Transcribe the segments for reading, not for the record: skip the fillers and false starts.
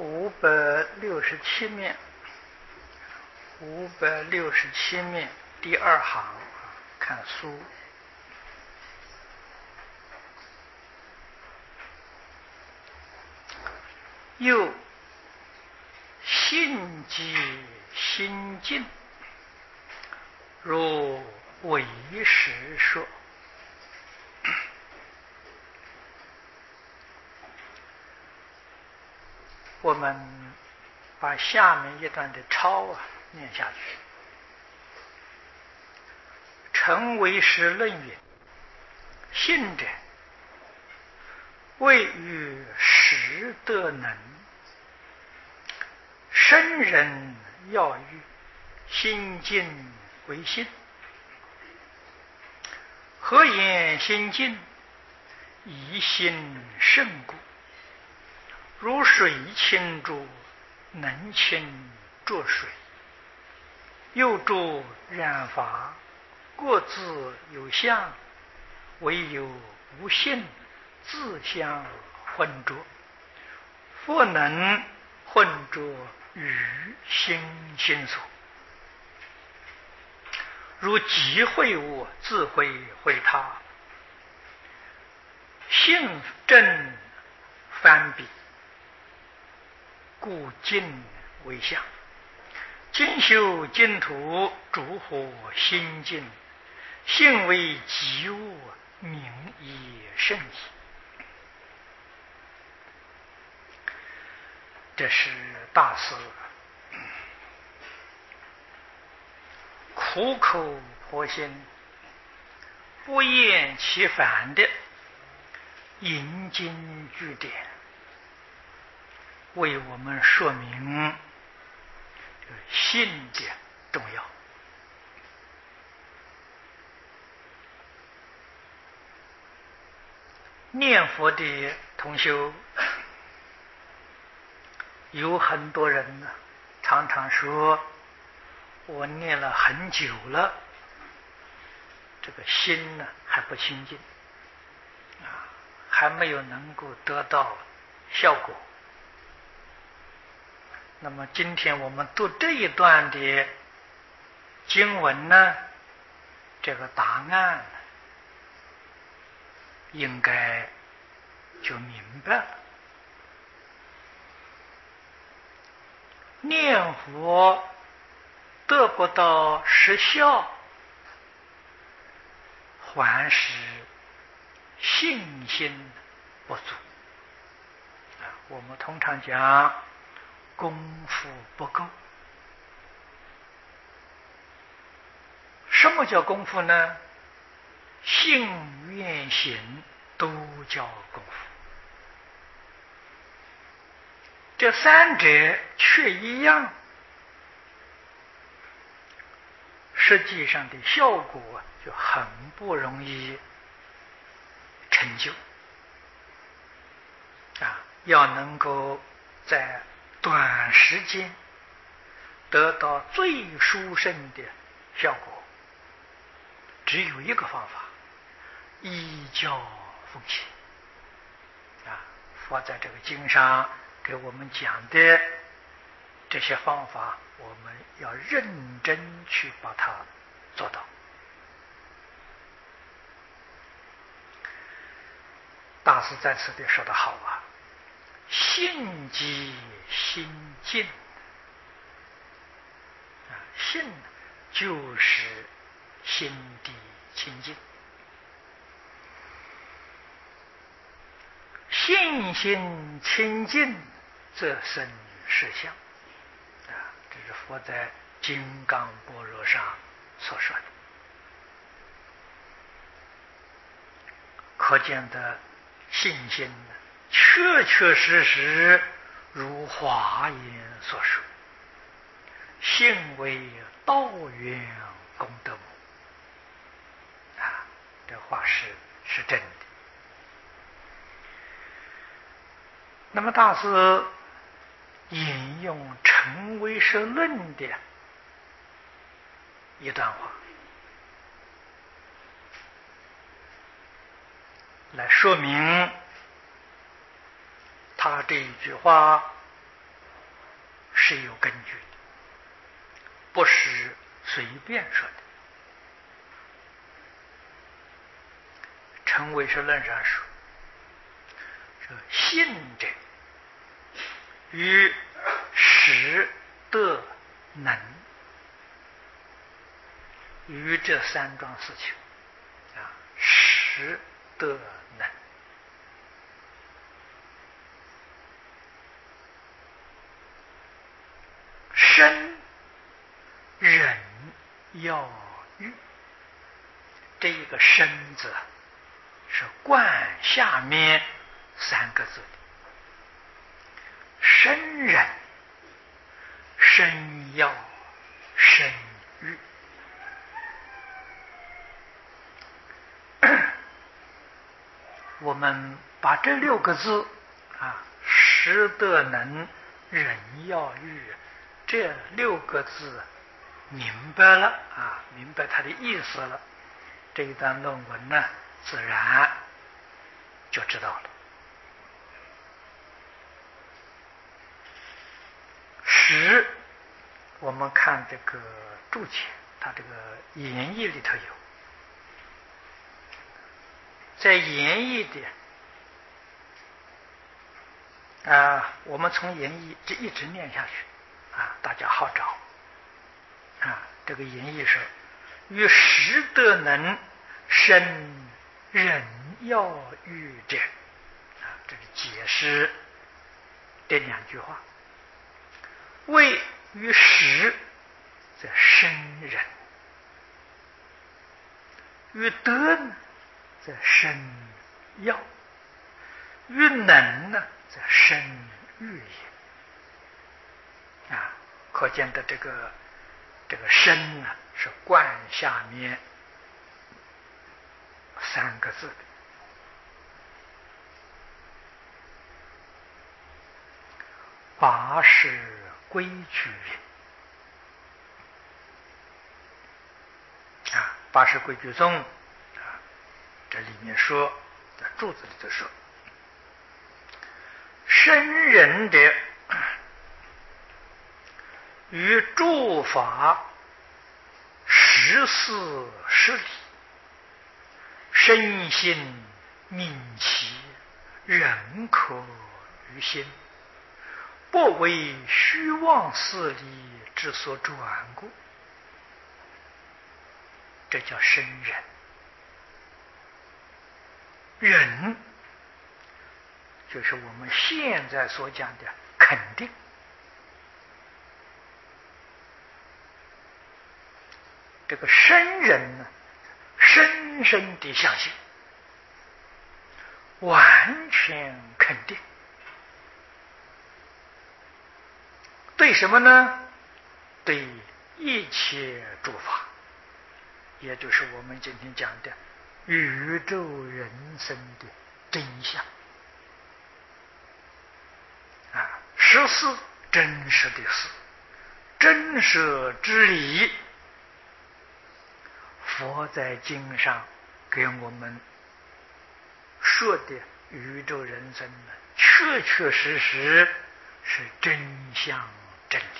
567面第二行，看书。又性即心静，如为实说。我们把下面一段的抄念下去。陈为实论云：信者，谓与实得能。生人要欲心静为信，何言心静？以心胜故。如水清浊，能清浊水。又诸染法，各自有相，唯有无性，自相混浊。复能混浊于心所。如即会物，自会会他。性正反比，故静为相。今修净土，诸火心静。性为即物，名以圣矣。这是大师苦口婆心、不厌其烦的引经据典，为我们说明信的重要。念佛的同修，有很多人呢，常常说我念了很久了，这个心呢还不清净还没有能够得到效果。那么今天我们读这一段的经文呢，这个答案应该就明白了。念佛得不到实效，还是信心不足我们通常讲功夫不够。什么叫功夫呢？信愿行都叫功夫。这三者却一样，实际上的效果就很不容易成就要能够在短时间得到最殊胜的效果，只有一个方法：依教奉行佛在这个经上给我们讲的这些方法，我们要认真去把它做到。大师在此地说得好信即心静信就是心地清净。信心清净，则生实相这是佛在《金刚般若》上所说的。可见的信心确确实实如华严所说，信为道源功德母这话是真的。那么大师引用陈为实论的一段话来说明他这一句话是有根据的，不是随便说的。陈唯识论上说，信者与识得能，于这三桩事情识得能，身忍要欲，这一个身字是冠下面三个字的，身忍、身要、身欲。我们把这6个字识得能忍要欲这6个字明白了明白它的意思了，这一段论文呢自然就知道了。识，我们看这个注解，它这个言义里头有，在言义的我们从言义这一直念下去大家好找这个言义说，与识得能生忍要欲者这是解释这2句话。谓于识则生忍，于得呢则生要，于能呢则生欲也可见的这个身呢是冠下面3个字的。八识规矩八识规矩中这里面说，在注子里头说，生忍者于诸法实事实理，身心命其忍可于心，不为虚妄事理之所转故，这叫生忍。忍就是我们现在所讲的肯定，这个生忍呢，深深地相信，完全肯定。对什么呢？对一切诸法，也就是我们今天讲的宇宙人生的真相实事，真实的事，真实之理。佛在经上给我们说的宇宙人生呢，确确实实是真相真理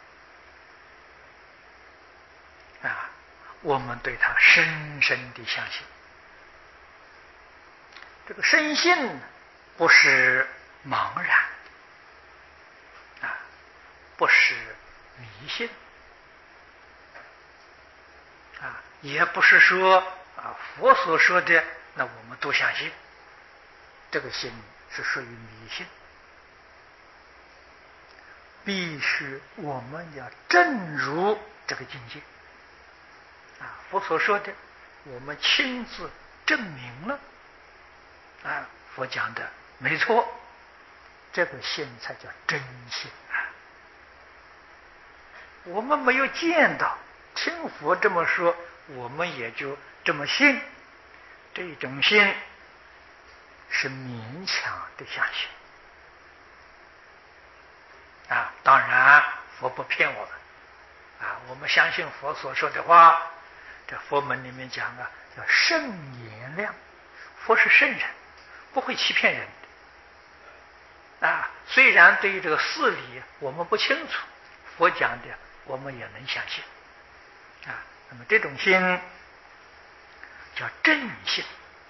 我们对它深深地相信。这个深信不是茫然不是迷信也不是说佛所说的那我们都相信，这个信是属于迷信。必须我们要证入这个境界佛所说的我们亲自证明了佛讲的没错，这个信才叫真信我们没有见到，听佛这么说，我们也就这么信，这种信是勉强的相信当然佛不骗我们我们相信佛所说的话。这佛门里面讲叫圣言量，佛是圣人，不会欺骗人的虽然对于这个事理我们不清楚， 佛讲的我们也能相信啊。那么这种心叫正信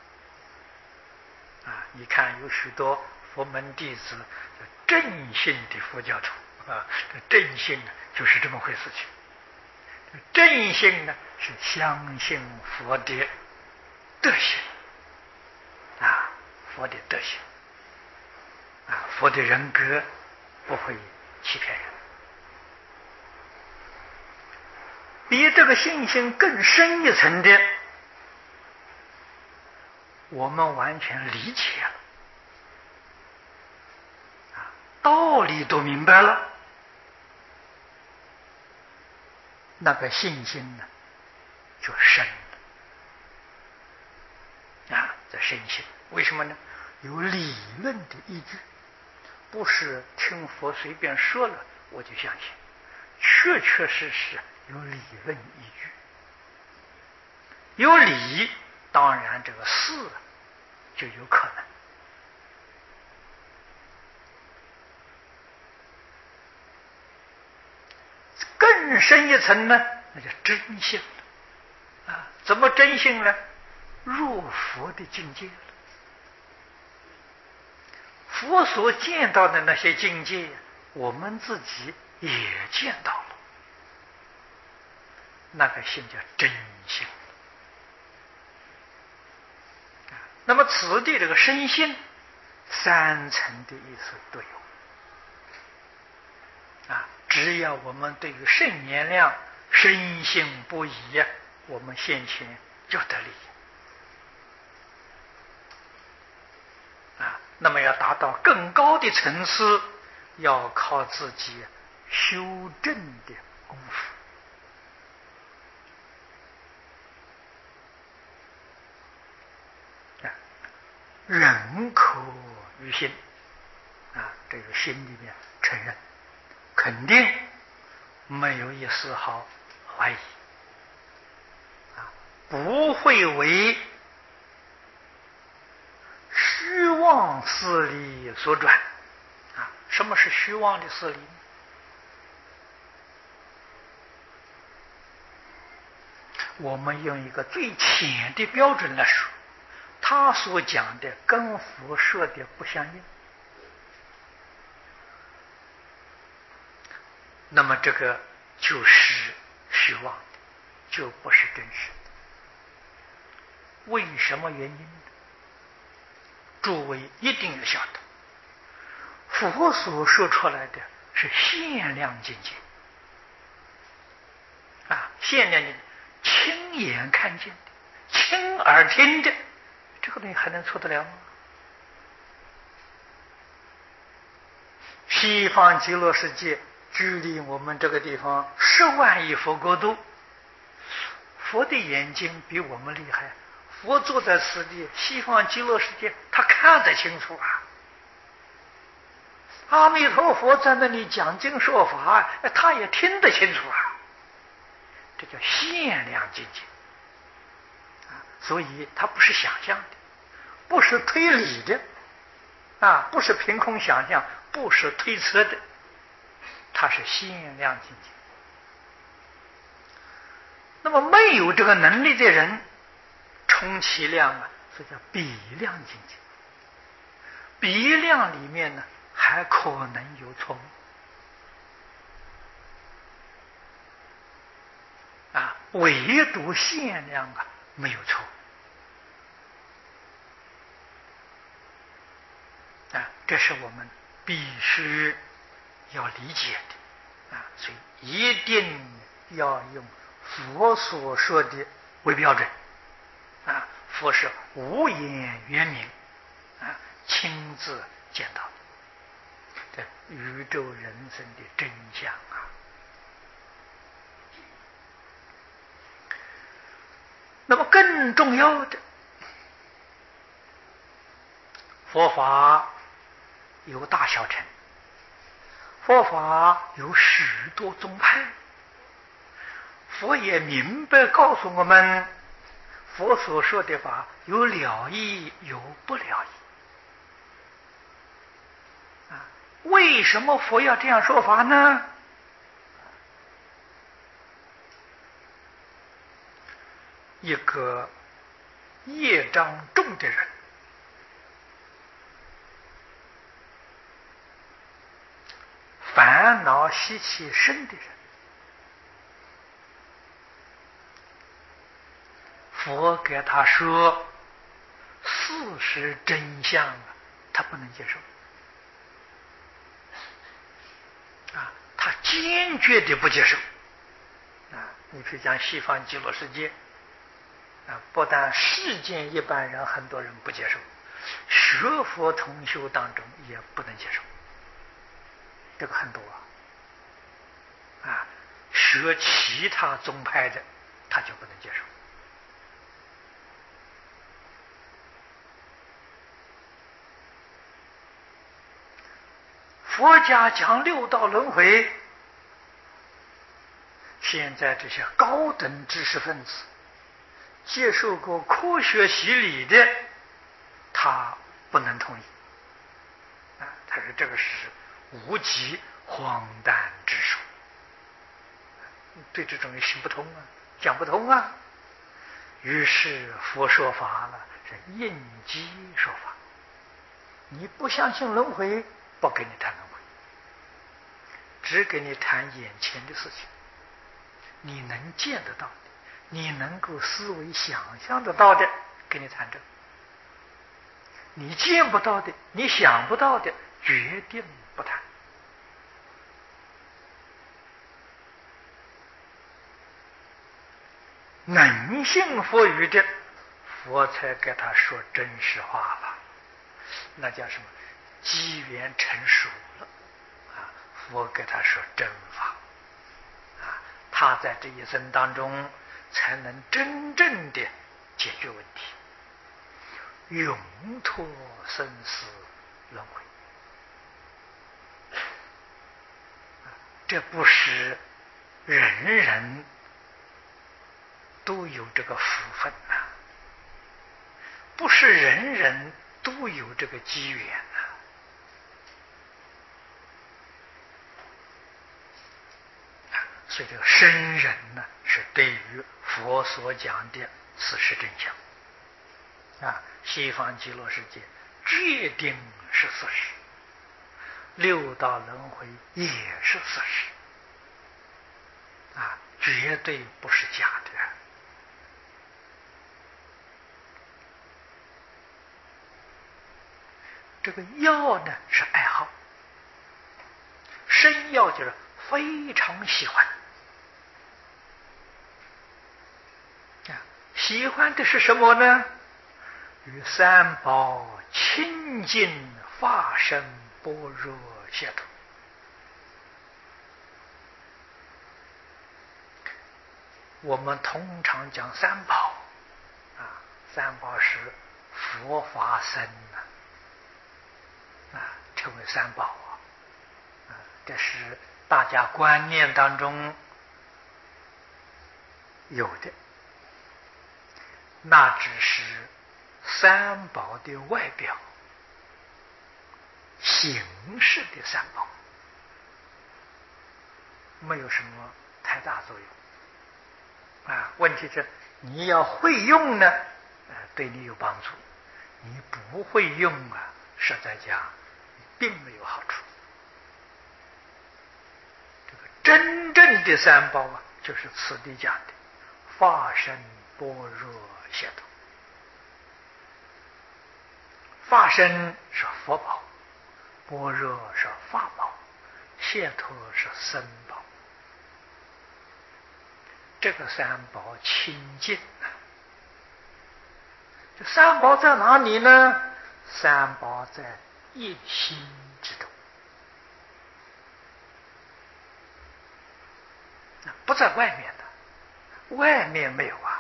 啊。你看有许多佛门弟子正信的佛教徒啊，这正信呢就是这么回事情。正信呢是相信佛的德行啊，佛的德行啊，佛的人格不会欺骗人。比这个信心更深一层的，我们完全理解了啊，道理都明白了，那个信心呢就深了啊，这深信为什么呢？有理论的依据，不是听佛随便说了我就相信，确确实实有理论依据。有理，当然这个事就有可能。更深一层呢，那叫真性了啊！怎么真性呢？入佛的境界了。佛所见到的那些境界，我们自己也见到了，那个性叫真性。那么此地这个身心三层的意思都有啊。只要我们对于圣言量深信不疑呀，我们先前就得利啊。那么要达到更高的层次，要靠自己修正的功夫。认可于心啊，这个心里面承认，肯定没有一丝毫怀疑啊，不会为虚妄事理所转啊。什么是虚妄的事理呢？我们用一个最浅的标准来说，他所讲的跟佛说的不相应，那么这个就是虚妄的，就不是真实的。为什么原因呢？诸位一定要晓得，佛所说出来的是限量境界啊，限量境界，亲眼看见的，亲耳听的，这个东西还能错得了吗？西方极乐世界距离我们这个地方10万亿佛国土，佛的眼睛比我们厉害。佛坐在此地，西方极乐世界他看得清楚啊。阿弥陀佛在那里讲经说法，他也听得清楚啊。这叫限量境界啊，所以它不是想象的，不是推理的啊，不是凭空想象，不是推测的，它是限量境界。那么没有这个能力的人，充其量啊，这叫比量境界。比量里面呢，还可能有错误啊，唯独限量啊没有错误啊，这是我们必须要理解的啊，所以一定要用佛所说的为标准啊。佛是无言圆明啊，亲自见到这宇宙人生的真相啊。那么更重要的，佛法有大小乘，佛法有许多宗派，佛也明白告诉我们，佛所说的法有了义，有不了义啊。为什么佛要这样说法呢？ 一个业障重的人，烦恼习气深的人，佛给他说事实真相啊，他不能接受啊，他坚决的不接受啊。你比如讲西方极乐世界啊，不但世间一般人很多人不接受，学佛同修当中也不能接受，这个很多啊，学其他宗派的他就不能接受。佛家讲六道轮回，现在这些高等知识分子接受过科学洗礼的，他不能同意啊，他说这个是无稽荒诞之说，对这种人行不通啊，讲不通啊。于是佛说法了，是应机说法。你不相信轮回，不跟你谈轮回，只给你谈眼前的事情，你能见得到的，你能够思维想象得到的，跟你谈这个。你见不到的，你想不到的，决定不谈。能信佛语的，佛才给他说真实话了，那叫什么？机缘成熟了啊！佛给他说真法啊，他在这一生当中才能真正的解决问题，永脱生死轮回。这不是人人都有这个福分呐，不是人人都有这个机缘呐。所以这个生人呢，是对于佛所讲的事实真相啊，西方极乐世界决定是事实，六道轮回也是事实啊，绝对不是假的。这个药呢是爱好，生药就是非常喜欢啊，喜欢的是什么呢？与三宝亲近法身般若解脱。我们通常讲三宝啊，三宝是佛法僧啊，称为三宝啊，这是大家观念当中有的，那只是三宝的外表，形式的三宝，没有什么太大作用啊。问题是你要会用呢，对你有帮助；你不会用啊，实在讲并没有好处。这个真正的三宝啊，就是此地讲的法身般若解脱。法身是佛宝，般若是法宝，解脱是僧宝。这个三宝清净啊！这三宝在哪里呢？三宝在一心之中，不在外面的，外面没有啊。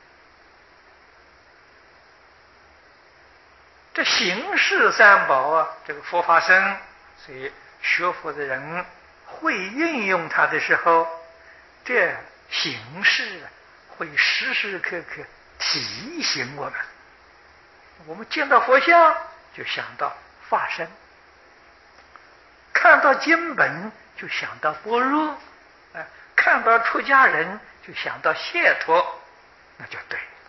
这形式三宝啊，这个佛法僧，所以学佛的人会运用它的时候，这形式会时时刻刻提醒我们。我们见到佛像就想到法身，看到经本就想到般若，看到出家人就想到解脱，那就对了。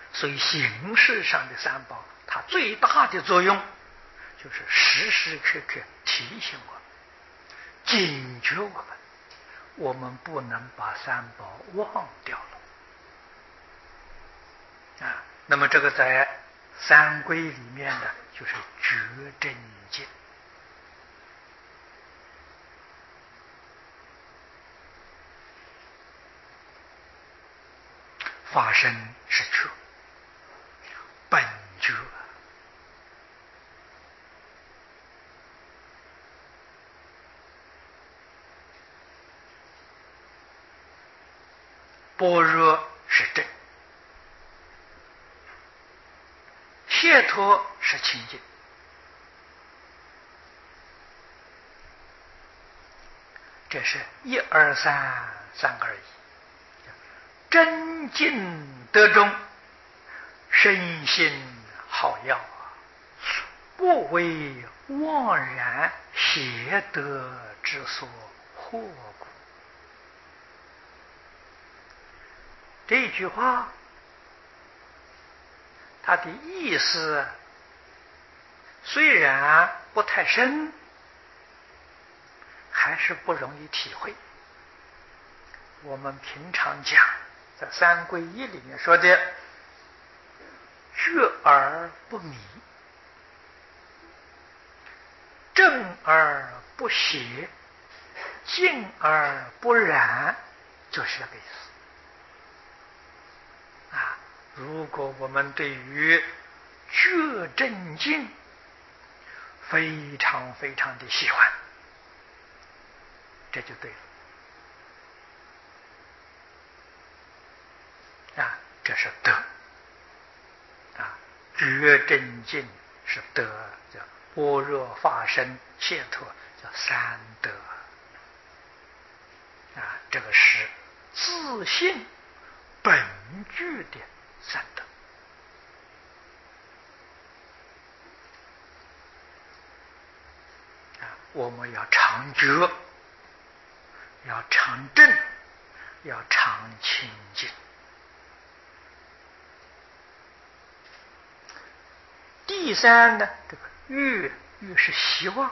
所以形式上的三宝，它最大的作用就是时时刻刻提醒我们、警觉我们，我们不能把三宝忘掉了啊。那么这个在三归里面呢，就是觉真见。法身是觉，本觉。般若是真，解脱是清净。这是一二三三个而已。真净得中，身心好药啊，不为妄然邪得之所惑故。这句话，它的意思虽然不太深，还是不容易体会。我们平常讲，在三归一里面说的“觉而不迷，正而不邪，静而不染”，就是这个意思。如果我们对于觉正境非常非常的喜欢，这就对了。这是德。觉正境是德，叫般若法身解脱，叫三德。这个是自性本具的三德。我们要常觉，要常正，要常清净。第三呢，这个欲是希望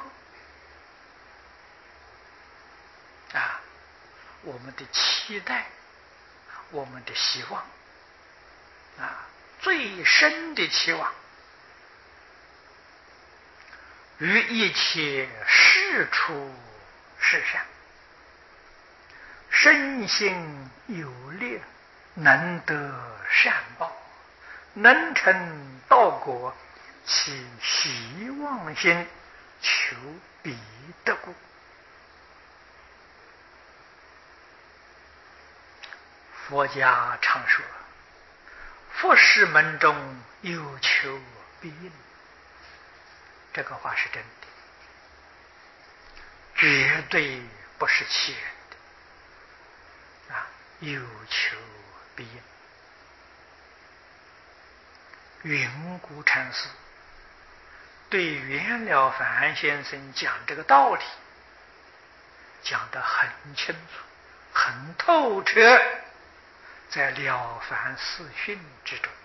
我们的期待，我们的希望最深的期望，于一切事处事善，身心有力，能得善报，能成道果，其希望心求彼得故。佛家常说，佛事门中有求必应，这个话是真的，绝对不是欺人的有求必应。云谷禅师对袁了凡先生讲这个道理，讲得很清楚，很透彻，在《了凡四训》之中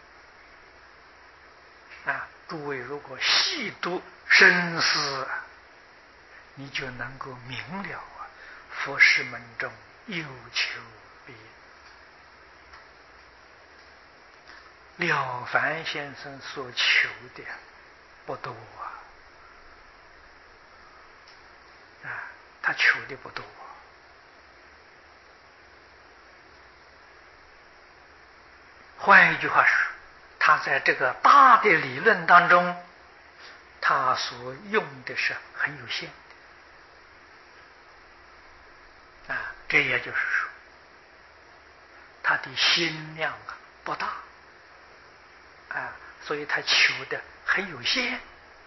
诸位如果细读深思，你就能够明了佛事门中有求必应。了凡先生所求的不多他求的不多换一句话说，他在这个大的理论当中，他所用的是很有限的这也就是说，他的心量不大所以他求的很有限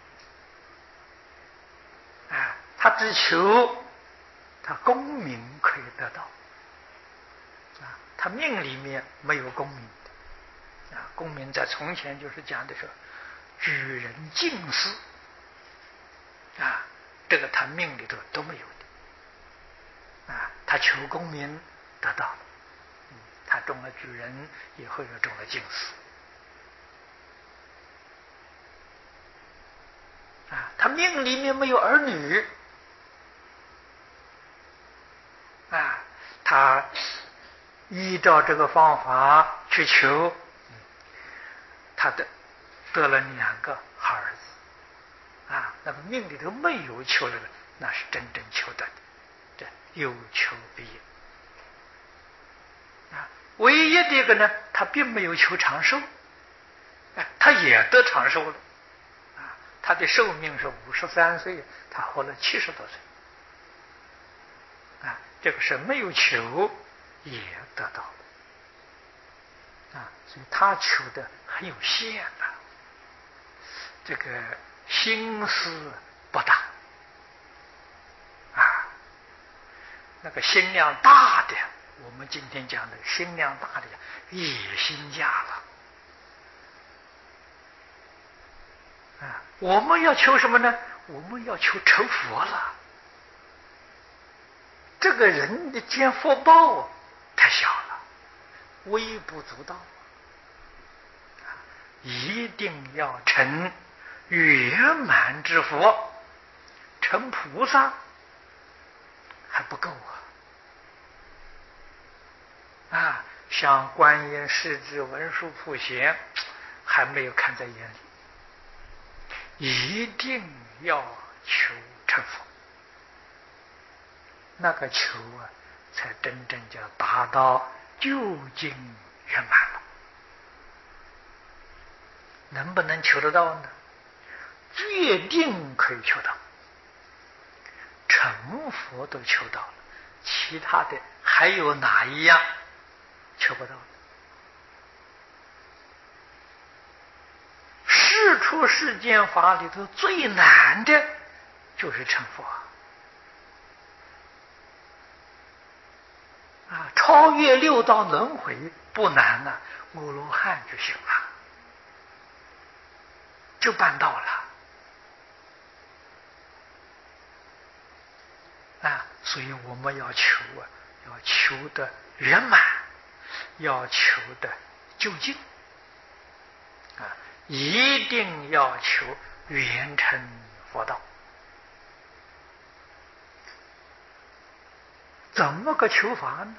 他只求他功名可以得到他命里面没有功名功名在从前就是讲的说举人敬事这个他命里头都没有的他求功名得到了他中了举人，以后又中了进士他命里面没有儿女啊，他依照这个方法去求，他得了2个好儿子啊，那么命里头没有求了的，那是真正求得的，这有求必应啊。唯一的一个呢，他并没有求长寿，他也得长寿了啊，他的寿命是53岁，他活了70多岁啊，这个是没有求也得到了啊，所以他求的很有限呐，这个心思不大啊，那个心量大的，我们今天讲的心量大的野心家了啊，我们要求什么呢？我们要求成佛了。这个人的见福报太小了，微不足道，一定要成圆满之佛，成菩萨还不够啊！像观音、势至、文殊、普贤还没有看在眼里，一定要求成佛。那个求啊，才真正叫达到究竟圆满了。能不能求得到呢？决定可以求到，成佛都求到了，其他的还有哪一样求不到？世出世间法里头最难的就是成佛啊！超越6道轮回不难了，阿罗汉就行了，就办到了啊！所以我们要求啊，要求的圆满，要求的究竟啊，一定要求圆成佛道。怎么个求法呢？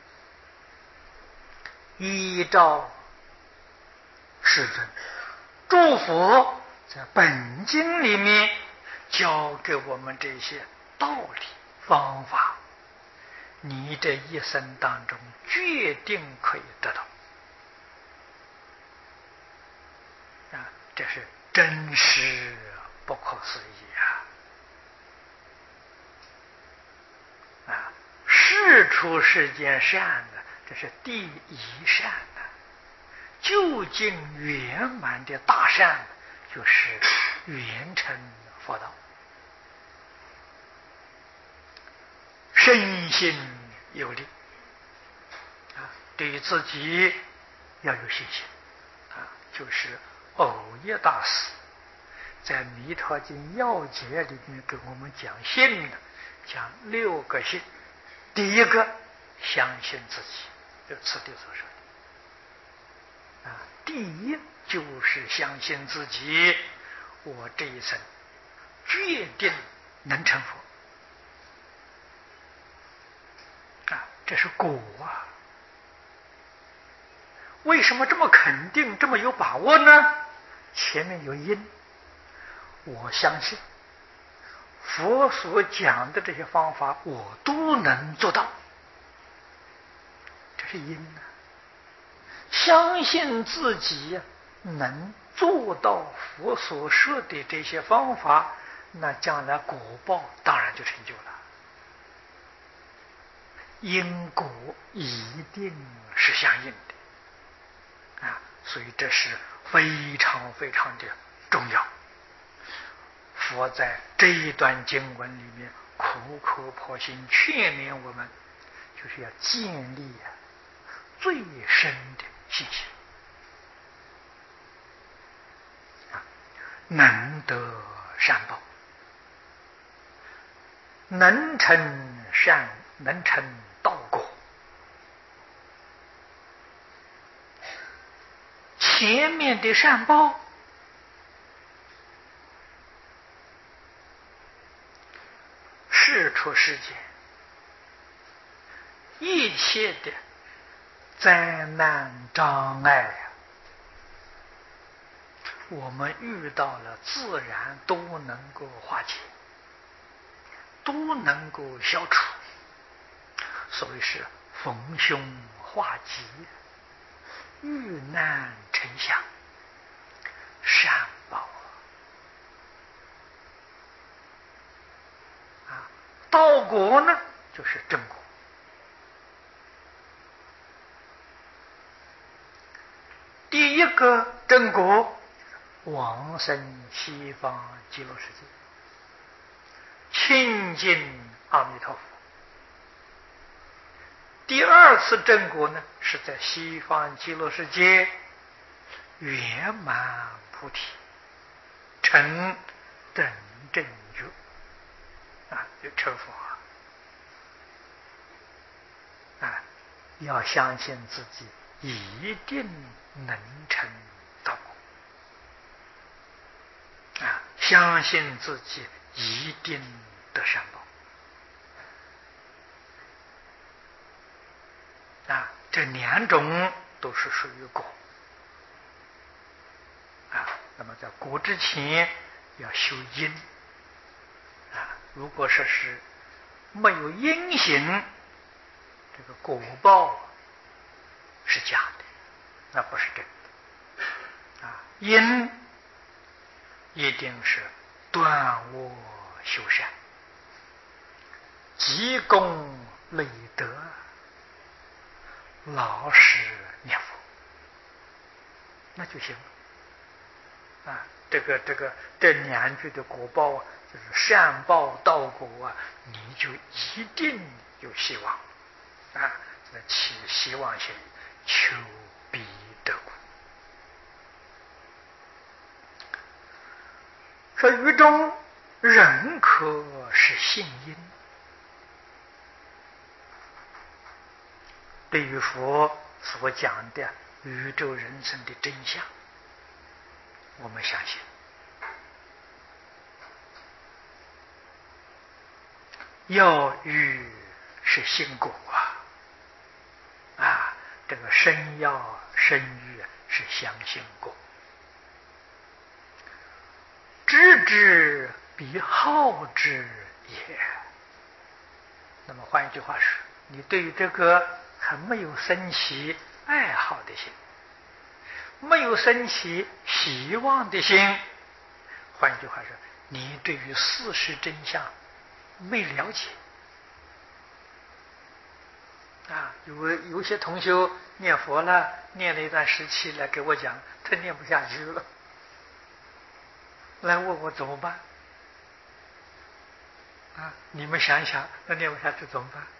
依照世尊诸佛在本经里面教给我们这些道理方法，你这一生当中决定可以得到啊！这是真实不可思议啊！世出世间善呢，这是第一善呢。究竟圆满的大善，就是圆成佛道。深信有力啊，对于自己要有信心啊，就是藕益大师在《弥陀经要解》里面给我们讲信呢，讲6个信。第一个，相信自己，就此地所说的啊，第一就是相信自己，我这一生决定能成佛啊，这是果啊。为什么这么肯定，这么有把握呢？前面有因，我相信佛所讲的这些方法我都能做到，这是因呢。相信自己能做到佛所说的这些方法，那将来果报当然就成就了。因果一定是相应的啊，所以这是非常非常的重要。佛在这一段经文里面苦口婆心劝勉我们，就是要建立最深的信心啊，能得善报，能成善，能成道果。前面的善报世出世间一切的灾难障碍啊，我们遇到了，自然都能够化解，都能够消除。所谓是逢凶化吉，遇难成祥，善报啊！道果呢，就是正果。第一个正果，往生西方极乐世界，亲近阿弥陀佛。第二次正果呢，是在西方极乐世界圆满菩提，成等正觉啊，就成佛啊！要相信自己一定能成道果啊，相信自己一定得善报啊，这两种都是属于果啊。那么在果之前要修因啊，如果说是没有因行，这个果报是假的，那不是真的啊。因一定是断恶修善，积功累德，老实念佛，那就行了啊。这两句的果报啊，就是善报道果啊，你就一定有希望啊，起希望心，求必得果。说于中人可是信因，对于佛所讲的宇宙人生的真相，我们相信。要欲是信果啊，这个生要生欲是相信果。知之必好之也。那么换一句话说，你对于这个还没有生起爱好的心，没有生起希望的心，换一句话说，你对于事实真相没了解啊。有些同学念佛了，念了一段时期来给我讲，他念不下去了，来问我怎么办啊？你们想一想，那念不下去怎么办？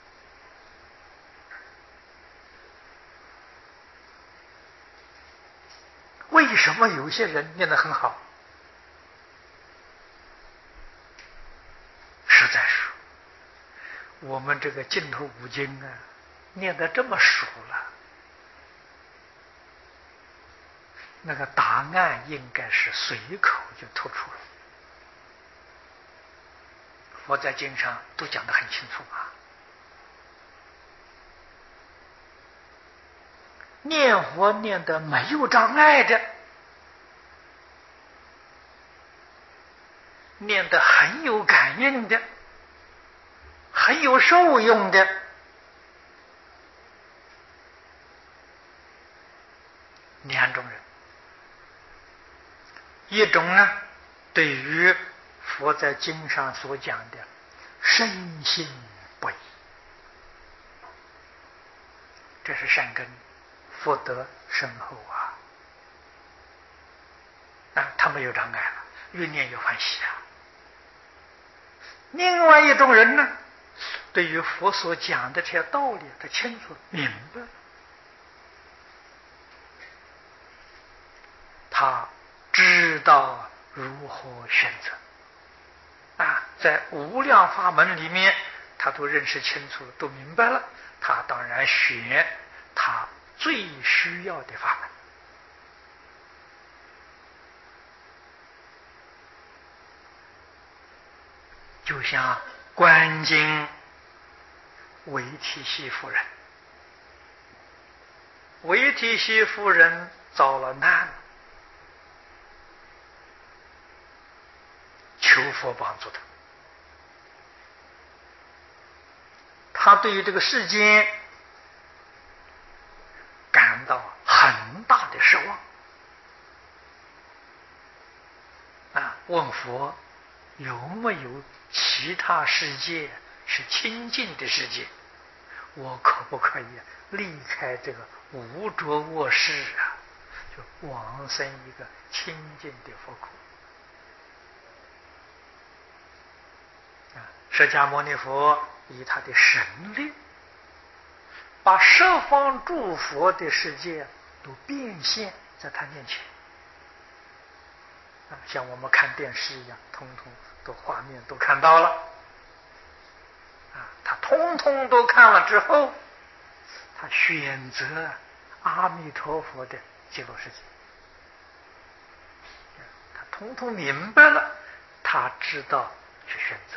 为什么有些人念得很好？实在是我们这个净土五经啊，念得这么熟了，那个答案应该是随口就吐出了。佛在经上都讲得很清楚啊。念佛念得没有障碍的，念得很有感应的，很有受用的，两种人。一种呢，对于佛在经上所讲的深信不疑，这是善根，福德深厚啊，他没有障碍了，越念越欢喜啊。另外一种人呢，对于佛所讲的这些道理，他清楚明白，他知道如何选择啊，在无量法门里面，他都认识清楚，都明白了，他当然选他最需要的法门。就像观经维提西夫人，维提西夫人遭了难，求佛帮助他。他对于这个世间感到很大的失望问佛有没有其他世界是清净的世界，我可不可以离开这个污浊卧室就往生一个清净的佛国。释迦牟尼佛以他的神力，把十方诸佛的世界都变现在他面前像我们看电视一样，通通都画面都看到了他通通都看了之后，他选择阿弥陀佛的极乐世界。他通通明白了，他知道去选择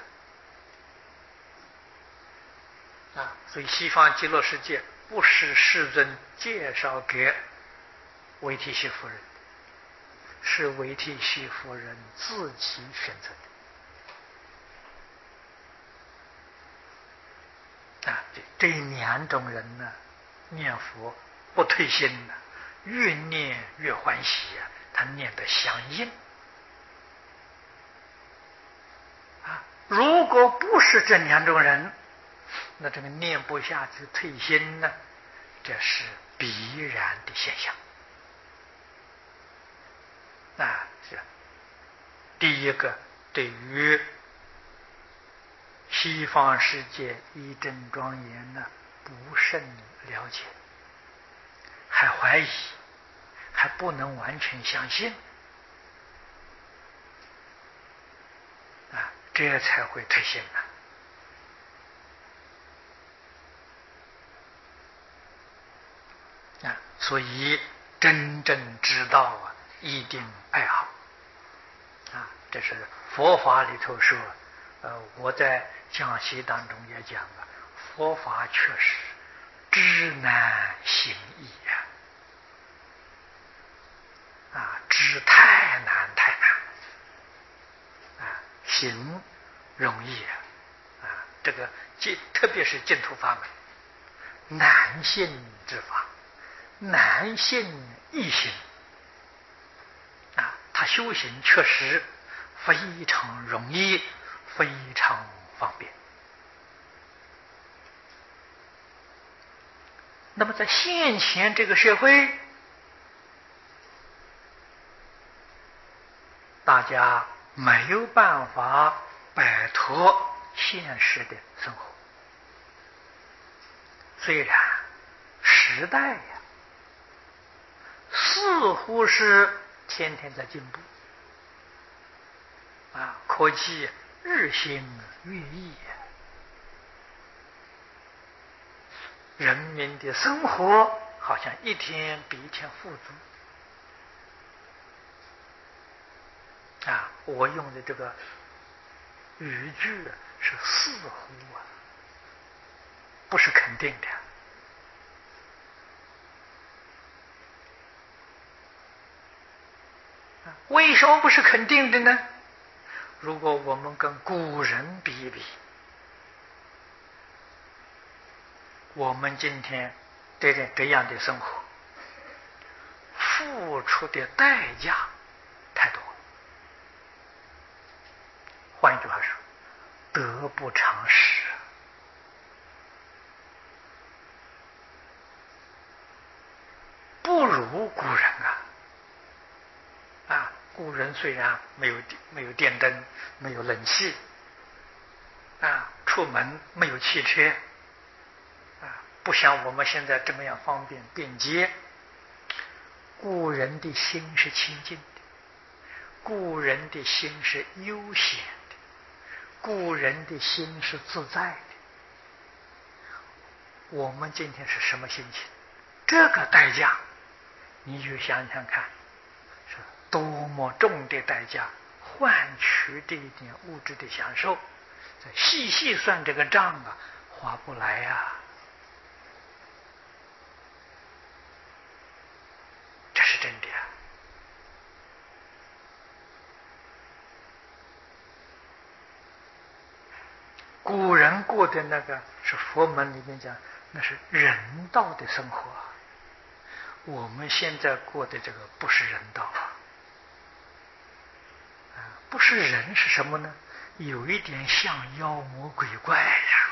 所以西方极乐世界不是世尊介绍给维提西夫人，是维提西夫人自己选择的这两种人呢，念佛不退心越念越欢喜他念得相应如果不是这两种人，那这个念不下去退心呢，这是必然的现象是第一个，对于西方世界一真庄严呢不甚了解，还怀疑，还不能完全相信这才会退心所以真正知道一定爱好这是佛法里头说我在讲习当中也讲了，佛法确实知难行易知太难太难行容易这个特别是净土法门，难信之法，难信易行他修行确实非常容易，非常方便。那么在现前这个社会，大家没有办法摆脱现实的生活，虽然时代似乎是天天在进步科技日新月异人民的生活好像一天比一天富足我用的这个语句是似乎不是肯定的为什么不是肯定的呢？如果我们跟古人比一比，我们今天这样的生活付出的代价太多了，换一句话说，得不偿失不如古人古人虽然没有电灯，没有冷气出门没有汽车不像我们现在这么样方便便捷，古人的心是清净的，古人的心是悠闲的，古人的心是自在的。我们今天是什么心情？这个代价你就想想看，是多么重的代价换取这一点物质的享受， 这细细算这个账啊，划不来呀。这是真的呀。古人过的那个是佛门里面讲，那是人道的生活。我们现在过的这个不是人道啊，不是人是什么呢？有一点像妖魔鬼怪呀。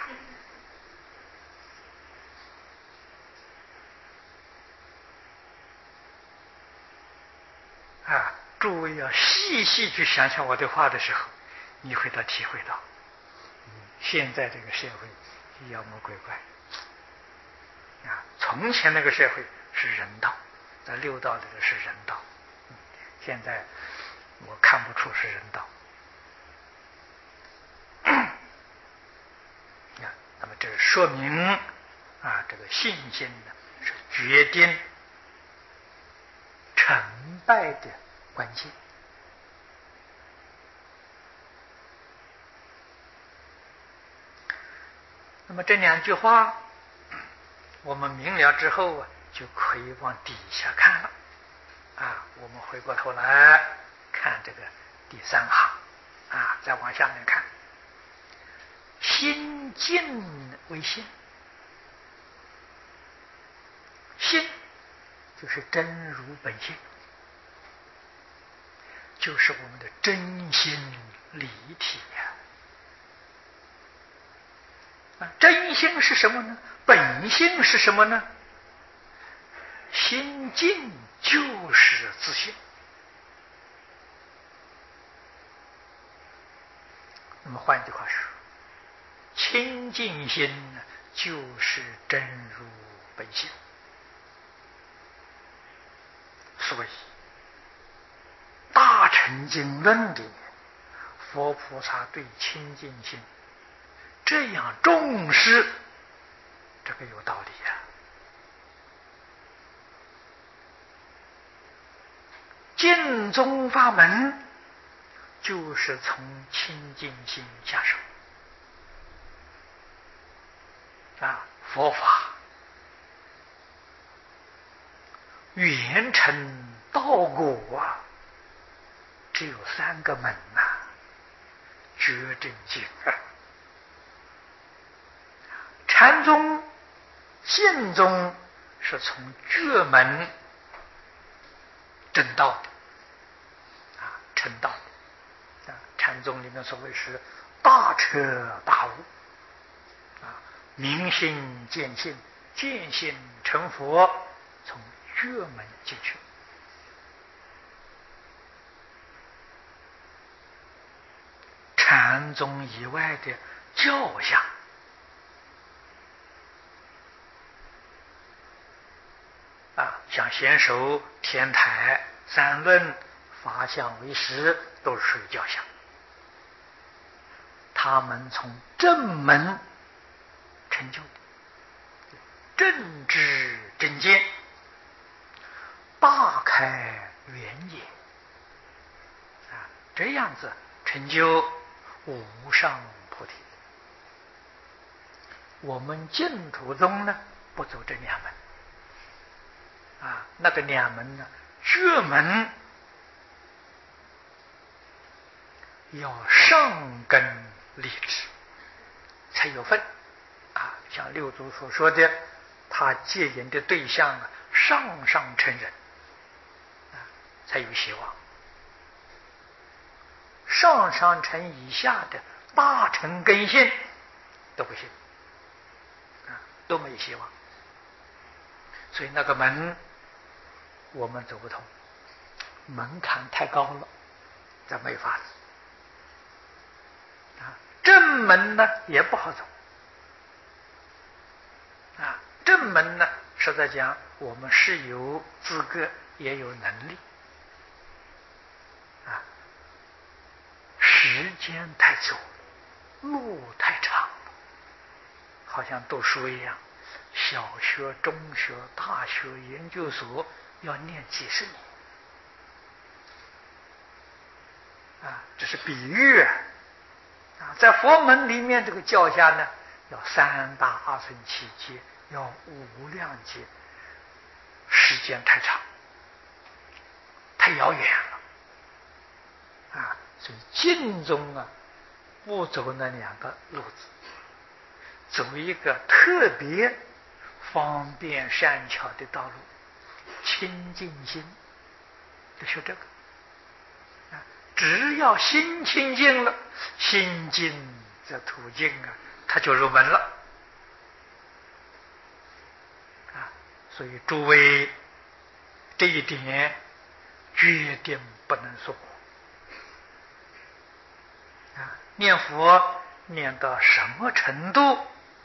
啊，诸位要细细去想想我的话的时候，你会体会到，现在这个社会妖魔鬼怪啊，从前那个社会是人道，在六道里的是人道，现在我看不出是人道。那么这说明啊，这个信心呢是决定成败的关键。那么这两句话我们明了之后啊，就可以往底下看了啊。我们回过头来看这个第三行啊，再往下面看，心静为心。心就是真如本性，就是我们的真心离体呀。真心是什么呢？本性是什么呢？心静就是自性。那么换句话说，清净心呢，就是真如本性。所以大乘经论里面，佛菩萨对清净心这样重视，这个有道理呀。净宗法门就是从清净心下手啊，佛法圆成道果啊，只有3个门呐，觉真经啊，禅宗、信宗是从觉门证道的啊，成道的啊。禅宗里面所谓是大彻大悟啊，明心见性，见性成佛，从觉门进去。禅宗以外的教下啊，像贤首、天台、三论、法相为实，都是属于教下。他们从正门成就的正知正见，大开圆眼啊，这样子成就无上菩提。我们净土宗呢，不走这2门啊，那个2门呢，觉门要上根立志才有份啊。像六祖所说的，他戒引的对象啊，上成人啊，才有希望。上乘以下的大乘根性都不行啊，都没希望。所以那个门我们走不通，门槛太高了，这没法子啊。正门呢也不好走啊。正门呢，实在讲我们是有资格也有能力啊，时间太久了，路太长了，好像读书一样，小学、中学、大学、研究所要念几10年啊，这是比喻啊。 在佛门里面，这个教下呢，要三大阿僧祇劫，要无量劫，时间太长，太遥远了啊！所以经中啊，不走那两个路子，走一个特别方便善巧的道路，清净心，就学这个。只要心清净了，心净则途径啊，他就入门了啊！所以诸位这一点决定不能错啊！念佛念到什么程度，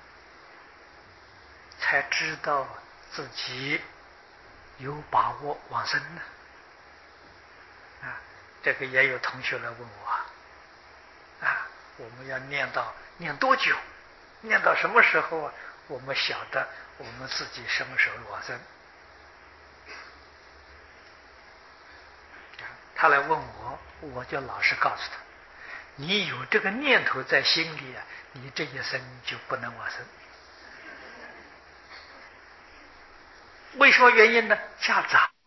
才知道自己有把握往生呢？啊！这个也有同学来问我啊，我们要念多久？念到什么时候啊？我们晓得我们自己什么时候往生。他来问我，我就老实告诉他：你有这个念头在心里啊，你这一生就不能往生。为什么原因呢？家杂。